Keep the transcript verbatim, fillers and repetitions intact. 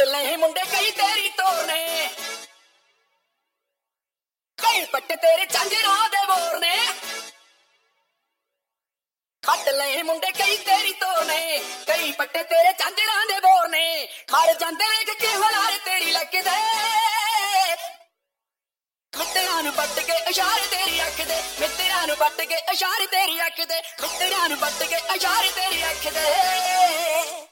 ਲੈ ਮੁੰਡੇ ਕਈ ਤੇਰੀ ਤੋਰਨੇ, ਕਈ ਪੱਟੇ ਤੇਰੇ ਝਾਂਜਰਾਂ ਦੇ ਬੋਰ ਨੇ। ਖੱਟ ਲੈ ਮੁੰਡੇ ਕਈ ਤੇਰੀ ਤੋਰਨੇ, ਕਈ ਪੱਟੇ ਤੇਰੇ ਝਾਂਜਰਾਂ ਦੇ ਬੋਰ ਨੇ। ਖੜ ਜਾਂਦੇ ਵੇਖ ਕੇ ਹਲਾਰ ਤੇਰੀ ਲੱਗਦੇ, ਮਿੱਤਰਾਂ ਨੂੰ ਪੱਟ ਕੇ ਇਸ਼ਾਰੇ ਤੇਰੀ ਅੱਖ ਦੇ, ਮਿੱਤਰਾਂ ਨੂੰ ਪੱਟ ਕੇ ਇਸ਼ਾਰੇ ਤੇਰੀ ਅੱਖ ਦੇ, ਮਿੱਤਰਾਂ ਨੂੰ ਪੱਟ ਕੇ ਇਸ਼ਾਰੇ ਤੇਰੀ ਅੱਖ ਦੇ।